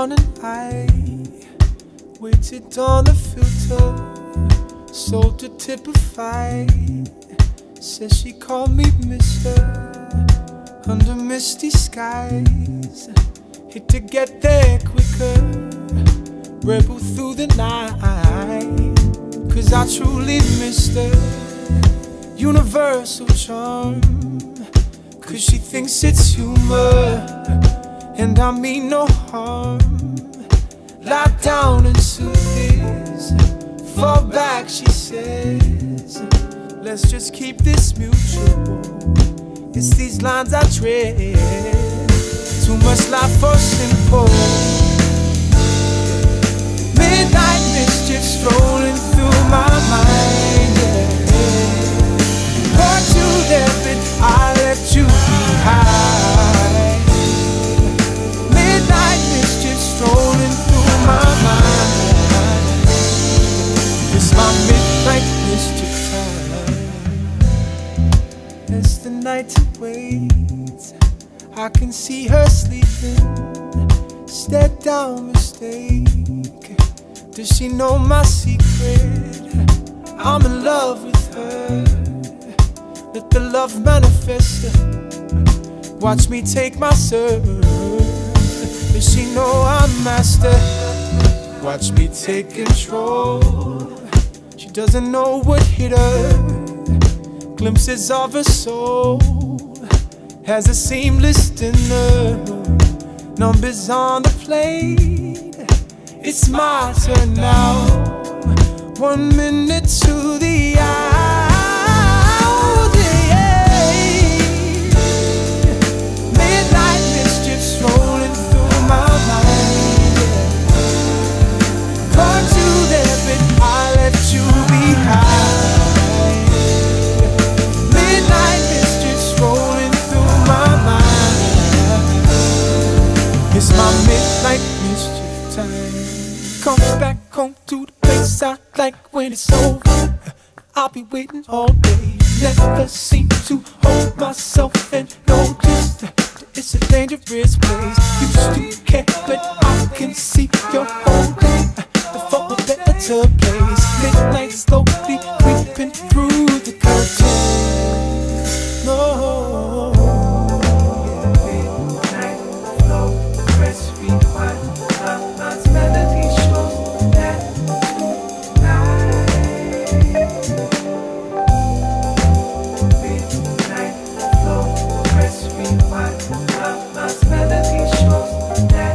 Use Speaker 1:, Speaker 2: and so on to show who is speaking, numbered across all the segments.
Speaker 1: morning I waited on the filter, sold to typify. Says she called me mister under misty skies. Hit to get there quicker, rebel through the night. Cause I truly missed her universal charm. Cause she thinks it's humor, and I mean no harm. Lie down and soothe this, fall back, she says. Let's just keep this mutual. It's these lines I tread. Too much life for simple. Midnight mischief strolling through my mind, Brought you there, but I left you behind. Midnight mischief strolling through my mind. It's my midnight mischief time. As the night awaits, I can see her sleeping. Step down, mistake. Does she know my secret? I'm in love with her. Let the love manifest. Watch me take my serve. Does she know I'm master? Watch me take control. She doesn't know what hit her. Glimpses of her soul has a seamless dinner. Numbers on the plate. It's my turn now. 1 minute to the hour, yeah. Midnight mischief strolling through my mind, Caught you there, but I left you behind. Midnight mischief strolling through my mind. It's my midnight mischief time. Come back home to the place I like when it's over. I'll be waiting all day. Never seem to hold myself and notice that it's a dangerous place. Used to care, but I can see you're holding for a better place. Midnight slowly creeping through the curtain. No. Midnight flow, press rewind. Love's melody shows that tonight. Midnight flow, press rewind. Love's melody shows that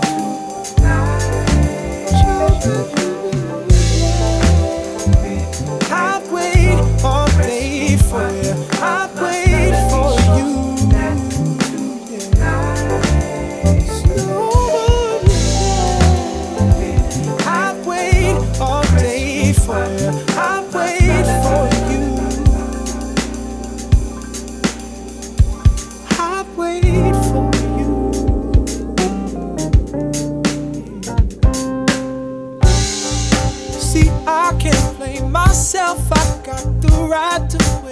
Speaker 1: tonight. I've waited all day for you. I've waited for you. I've waited all day for you. I've waited for you. I've waited for you. See, I can't blame myself. I got the right to